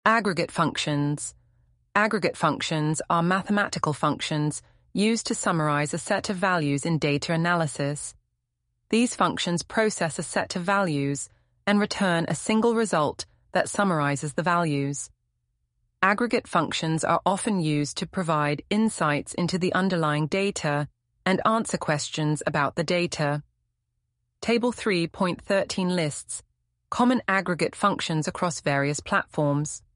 Aggregate functions. Aggregate functions are mathematical functions used to summarize a set of values in data analysis. These functions process a set of values and return a single result that summarizes the values. Aggregate functions are often used to provide insights into the underlying data and answer questions about the data. Table 3.13 lists common aggregate functions across various platforms.